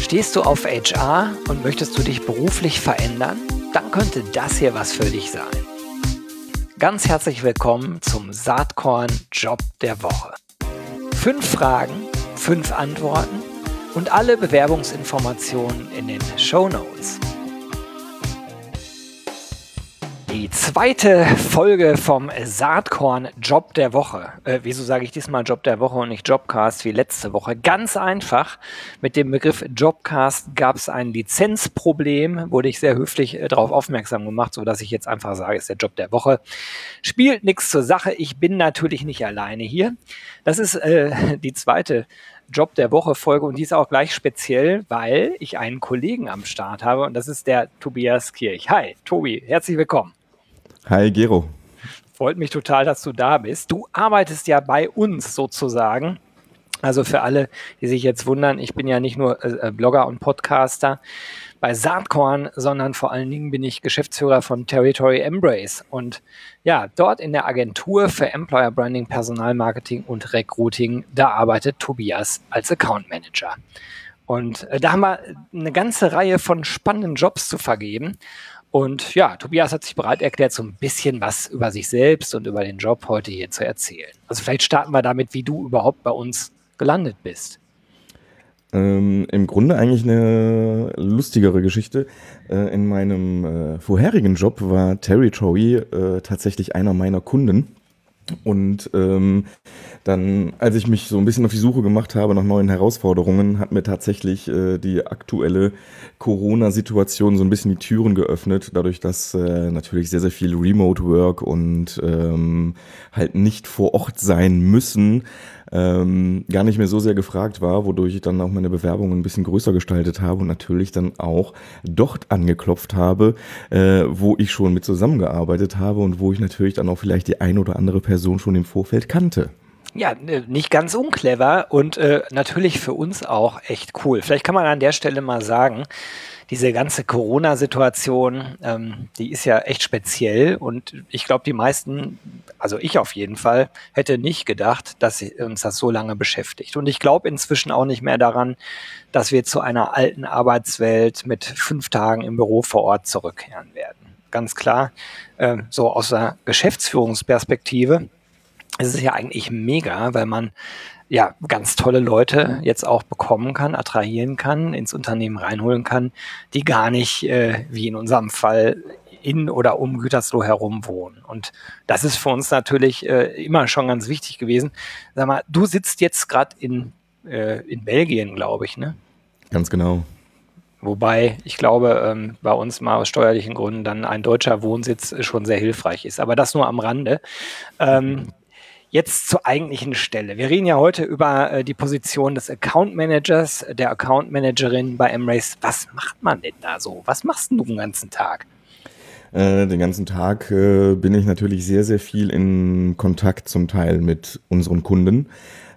Stehst du auf HR und möchtest du dich beruflich verändern? Dann könnte das hier was für dich sein. Ganz herzlich willkommen zum Saatkorn Job der Woche. 5 Fragen, 5 Antworten und alle Bewerbungsinformationen in den Shownotes. Die zweite Folge vom Saatkorn Job der Woche. Wieso sage ich diesmal Job der Woche und nicht Jobcast wie letzte Woche? Ganz einfach. Mit dem Begriff Jobcast gab es ein Lizenzproblem, wurde ich sehr höflich darauf aufmerksam gemacht, sodass ich jetzt einfach sage, es ist der Job der Woche. Spielt nichts zur Sache. Ich bin natürlich nicht alleine hier. Das ist die zweite Job der Woche Folge und die ist auch gleich speziell, weil ich einen Kollegen am Start habe und das ist der Tobias Kirch. Hi, Tobi, herzlich willkommen. Hi, Gero. Freut mich total, dass du da bist. Du arbeitest ja bei uns sozusagen. Also für alle, die sich jetzt wundern, ich bin ja nicht nur Blogger und Podcaster bei Saatkorn, sondern vor allen Dingen bin ich Geschäftsführer von Territory Embrace. Und ja, dort in der Agentur für Employer Branding, Personalmarketing und Recruiting, da arbeitet Tobias als Account Manager. Und da haben wir eine ganze Reihe von spannenden Jobs zu vergeben. Und ja, Tobias hat sich bereit erklärt, so ein bisschen was über sich selbst und über den Job heute hier zu erzählen. Also vielleicht starten wir damit, wie du überhaupt bei uns gelandet bist. Im Grunde eigentlich eine lustigere Geschichte. In meinem vorherigen Job war Territory tatsächlich einer meiner Kunden. Und dann, als ich mich so ein bisschen auf die Suche gemacht habe nach neuen Herausforderungen, hat mir tatsächlich die aktuelle Corona-Situation so ein bisschen die Türen geöffnet, dadurch, dass natürlich sehr, sehr viel Remote-Work und halt nicht vor Ort sein müssen, gar nicht mehr so sehr gefragt war, wodurch ich dann auch meine Bewerbung ein bisschen größer gestaltet habe und natürlich dann auch dort angeklopft habe, wo ich schon mit zusammengearbeitet habe und wo ich natürlich dann auch vielleicht die ein oder andere Person schon im Vorfeld kannte. Ja, nicht ganz unclever und natürlich für uns auch echt cool. Vielleicht kann man an der Stelle mal sagen, diese ganze Corona-Situation, die ist ja echt speziell und ich glaube, die meisten, also ich auf jeden Fall, hätte nicht gedacht, dass uns das so lange beschäftigt. Und ich glaube inzwischen auch nicht mehr daran, dass wir zu einer alten Arbeitswelt mit 5 Tagen im Büro vor Ort zurückkehren werden. Ganz klar, so aus der Geschäftsführungsperspektive ist es ja eigentlich mega, weil man ja ganz tolle Leute jetzt auch bekommen kann, attrahieren kann, ins Unternehmen reinholen kann, die gar nicht, wie in unserem Fall, in oder um Gütersloh herum wohnen. Und das ist für uns natürlich immer schon ganz wichtig gewesen. Sag mal, du sitzt jetzt gerade in Belgien, glaube ich, ne? Ganz genau. Wobei, ich glaube, bei uns mal aus steuerlichen Gründen dann ein deutscher Wohnsitz schon sehr hilfreich ist. Aber das nur am Rande. Jetzt zur eigentlichen Stelle. Wir reden ja heute über die Position des Account Managers, der Account Managerin bei Embrace. Was macht man denn da so? Was machst du den ganzen Tag? Den ganzen Tag bin ich natürlich sehr, sehr viel in Kontakt zum Teil mit unseren Kunden.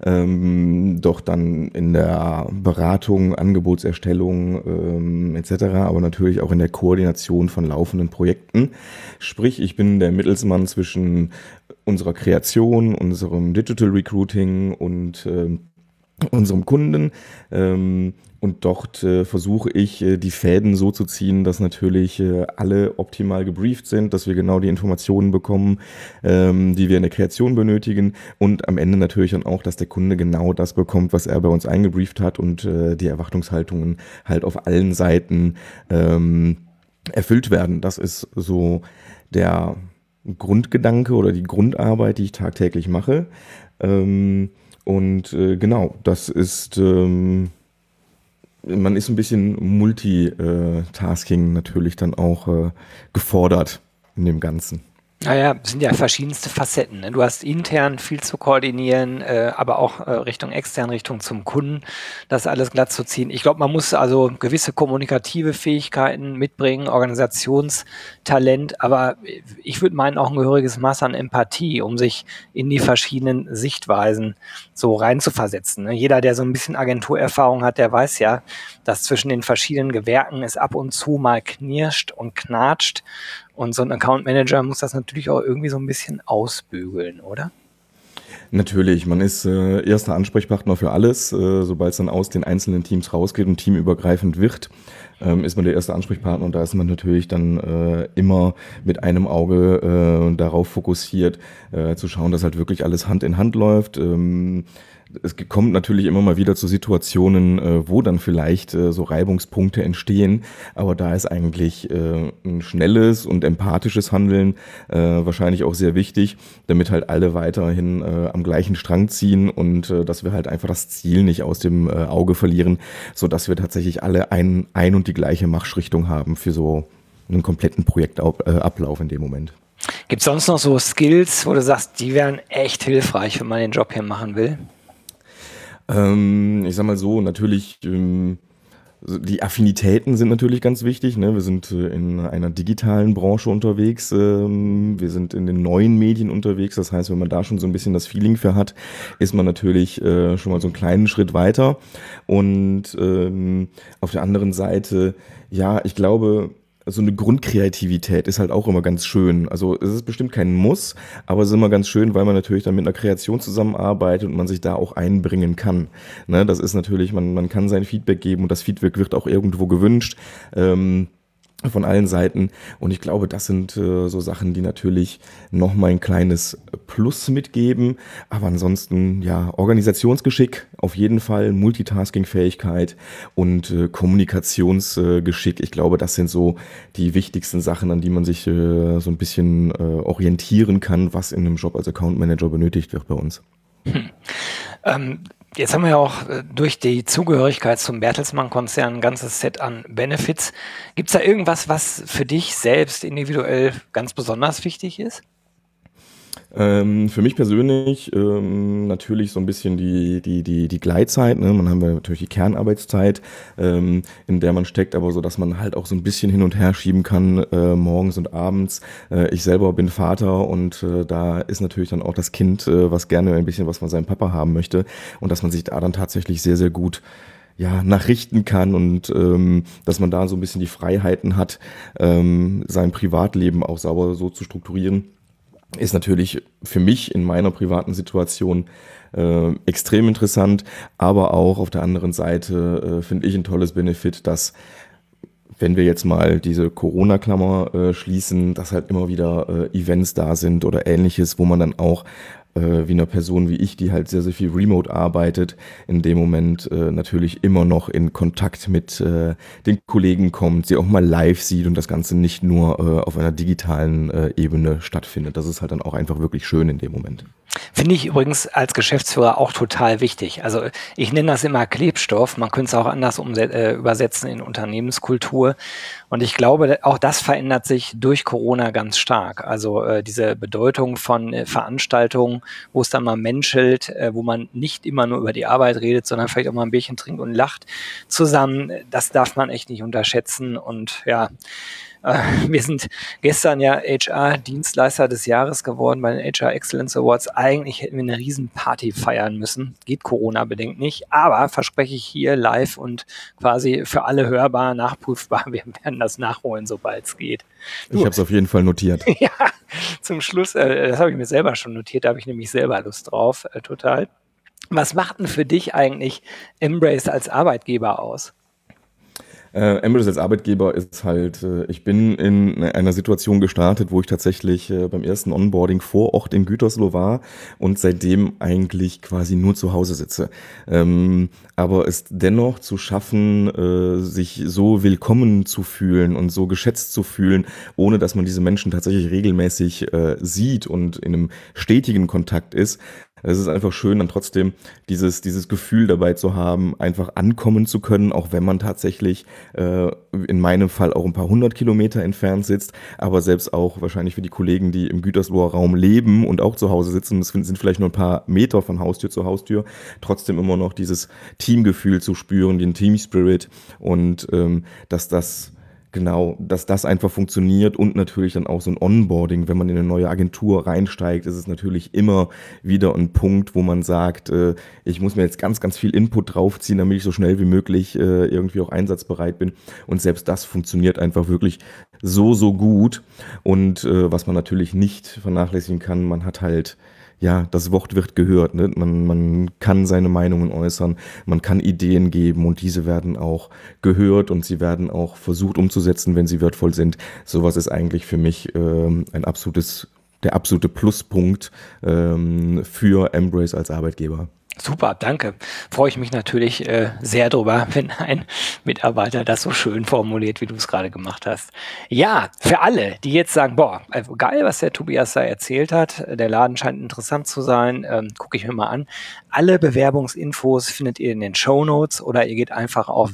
Doch dann in der Beratung, Angebotserstellung etc., aber natürlich auch in der Koordination von laufenden Projekten. Sprich, ich bin der Mittelsmann zwischen unserer Kreation, unserem Digital Recruiting und unserem Kunden. Und dort versuche ich, die Fäden so zu ziehen, dass natürlich alle optimal gebrieft sind, dass wir genau die Informationen bekommen, die wir in der Kreation benötigen und am Ende natürlich dann auch, dass der Kunde genau das bekommt, was er bei uns eingebrieft hat und die Erwartungshaltungen halt auf allen Seiten erfüllt werden. Das ist so der Grundgedanke oder die Grundarbeit, die ich tagtäglich mache. Genau, das ist... man ist ein bisschen Multitasking natürlich dann auch gefordert in dem Ganzen. Naja, es sind ja verschiedenste Facetten. Ne? Du hast intern viel zu koordinieren, aber auch Richtung extern, Richtung zum Kunden, das alles glatt zu ziehen. Ich glaube, man muss also gewisse kommunikative Fähigkeiten mitbringen, Organisationstalent, aber ich würde meinen auch ein gehöriges Maß an Empathie, um sich in die verschiedenen Sichtweisen so reinzuversetzen. Ne? Jeder, der so ein bisschen Agenturerfahrung hat, der weiß ja, dass zwischen den verschiedenen Gewerken es ab und zu mal knirscht und knatscht. Und so ein Account Manager muss das natürlich auch irgendwie so ein bisschen ausbügeln, oder? Natürlich, man ist erster Ansprechpartner für alles. Sobald es dann aus den einzelnen Teams rausgeht und teamübergreifend wird, ist man der erste Ansprechpartner und da ist man natürlich dann immer mit einem Auge darauf fokussiert, zu schauen, dass halt wirklich alles Hand in Hand läuft. Es kommt natürlich immer mal wieder zu Situationen, wo dann vielleicht so Reibungspunkte entstehen, aber da ist eigentlich ein schnelles und empathisches Handeln wahrscheinlich auch sehr wichtig, damit halt alle weiterhin am gleichen Strang ziehen und dass wir halt einfach das Ziel nicht aus dem Auge verlieren, sodass wir tatsächlich alle ein und die gleiche Marschrichtung haben für so einen kompletten Projektablauf in dem Moment. Gibt es sonst noch so Skills, wo du sagst, die wären echt hilfreich, wenn man den Job hier machen will? Ich sag mal so, natürlich, die Affinitäten sind natürlich ganz wichtig. Ne? Wir sind in einer digitalen Branche unterwegs. Wir sind in den neuen Medien unterwegs. Das heißt, wenn man da schon so ein bisschen das Feeling für hat, ist man natürlich schon mal so einen kleinen Schritt weiter. Und auf der anderen Seite, ja, ich glaube, so eine Grundkreativität ist halt auch immer ganz schön. Also es ist bestimmt kein Muss, aber es ist immer ganz schön, weil man natürlich dann mit einer Kreation zusammenarbeitet und man sich da auch einbringen kann. Ne, das ist natürlich, man kann sein Feedback geben und das Feedback wird auch irgendwo gewünscht. Von allen Seiten. Und ich glaube, das sind so Sachen, die natürlich noch mal ein kleines Plus mitgeben. Aber ansonsten, ja, Organisationsgeschick auf jeden Fall, Multitasking-Fähigkeit und Kommunikationsgeschick. Ich glaube, das sind so die wichtigsten Sachen, an die man sich so ein bisschen orientieren kann, was in einem Job als Account Manager benötigt wird bei uns. Jetzt haben wir ja auch durch die Zugehörigkeit zum Bertelsmann-Konzern ein ganzes Set an Benefits. Gibt es da irgendwas, was für dich selbst individuell ganz besonders wichtig ist? Für mich persönlich natürlich so ein bisschen die Gleitzeit. Ne? Man haben ja natürlich die Kernarbeitszeit, in der man steckt, aber so, dass man halt auch so ein bisschen hin und her schieben kann, morgens und abends. Ich selber bin Vater und da ist natürlich dann auch das Kind, was gerne ein bisschen was von seinem Papa haben möchte und dass man sich da dann tatsächlich sehr, sehr gut nachrichten kann und dass man da so ein bisschen die Freiheiten hat, sein Privatleben auch sauber so zu strukturieren. Ist natürlich für mich in meiner privaten Situation extrem interessant, aber auch auf der anderen Seite finde ich ein tolles Benefit, dass wenn wir jetzt mal diese Corona-Klammer schließen, dass halt immer wieder Events da sind oder ähnliches, wo man dann auch wie eine Person wie ich, die halt sehr, sehr viel remote arbeitet, in dem Moment natürlich immer noch in Kontakt mit den Kollegen kommt, sie auch mal live sieht und das Ganze nicht nur auf einer digitalen Ebene stattfindet. Das ist halt dann auch einfach wirklich schön in dem Moment. Finde ich übrigens als Geschäftsführer auch total wichtig. Also ich nenne das immer Klebstoff, man könnte es auch anders übersetzen in Unternehmenskultur. Und ich glaube, auch das verändert sich durch Corona ganz stark. Also diese Bedeutung von Veranstaltungen, wo es dann mal menschelt, wo man nicht immer nur über die Arbeit redet, sondern vielleicht auch mal ein Bierchen trinkt und lacht zusammen, das darf man echt nicht unterschätzen. Und ja, wir sind gestern ja HR-Dienstleister des Jahres geworden bei den HR Excellence Awards. Eigentlich hätten wir eine Riesenparty feiern müssen. Geht Corona-bedingt nicht. Aber verspreche ich hier live und quasi für alle hörbar, nachprüfbar, wir werden das nachholen, sobald es geht. Ich habe es auf jeden Fall notiert. Ja, zum Schluss, das habe ich mir selber schon notiert, da habe ich nämlich selber Lust drauf, total. Was macht denn für dich eigentlich Embrace als Arbeitgeber aus? Embrace als Arbeitgeber ist halt, ich bin in einer Situation gestartet, wo ich tatsächlich beim ersten Onboarding vor Ort in Gütersloh war und seitdem eigentlich quasi nur zu Hause sitze. Aber es dennoch zu schaffen, sich so willkommen zu fühlen und so geschätzt zu fühlen, ohne dass man diese Menschen tatsächlich regelmäßig sieht und in einem stetigen Kontakt ist. Es ist einfach schön, dann trotzdem dieses Gefühl dabei zu haben, einfach ankommen zu können, auch wenn man tatsächlich in meinem Fall auch ein paar 100 Kilometer entfernt sitzt, aber selbst auch wahrscheinlich für die Kollegen, die im Gütersloher Raum leben und auch zu Hause sitzen, das sind vielleicht nur ein paar Meter von Haustür zu Haustür, trotzdem immer noch dieses Teamgefühl zu spüren, den Team-Spirit und dass das einfach funktioniert und natürlich dann auch so ein Onboarding, wenn man in eine neue Agentur reinsteigt, ist es natürlich immer wieder ein Punkt, wo man sagt, ich muss mir jetzt ganz, ganz viel Input draufziehen, damit ich so schnell wie möglich irgendwie auch einsatzbereit bin und selbst das funktioniert einfach wirklich so gut und was man natürlich nicht vernachlässigen kann, man hat halt ja, das Wort wird gehört. Ne? Man kann seine Meinungen äußern, man kann Ideen geben und diese werden auch gehört und sie werden auch versucht umzusetzen, wenn sie wertvoll sind. Sowas ist eigentlich für mich der absolute Pluspunkt für Embrace als Arbeitgeber. Super, danke. Freue ich mich natürlich sehr drüber, wenn ein Mitarbeiter das so schön formuliert, wie du es gerade gemacht hast. Ja, für alle, die jetzt sagen, boah, geil, was der Tobias da erzählt hat, der Laden scheint interessant zu sein, gucke ich mir mal an. Alle Bewerbungsinfos findet ihr in den Shownotes oder ihr geht einfach auf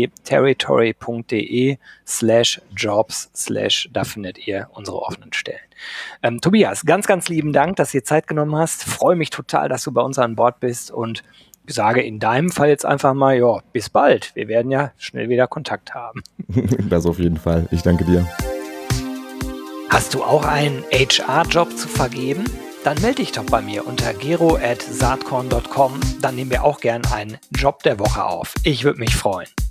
www.territory.de/jobs/ da findet ihr unsere offenen Stellen. Tobias, ganz, ganz lieben Dank, dass du dir Zeit genommen hast. Freue mich total, dass du bei uns an Bord bist und sage in deinem Fall jetzt einfach mal, ja, bis bald. Wir werden ja schnell wieder Kontakt haben. Das auf jeden Fall. Ich danke dir. Hast du auch einen HR-Job zu vergeben? Dann melde dich doch bei mir unter gero@saatkorn.com. Dann nehmen wir auch gern einen Job der Woche auf. Ich würde mich freuen.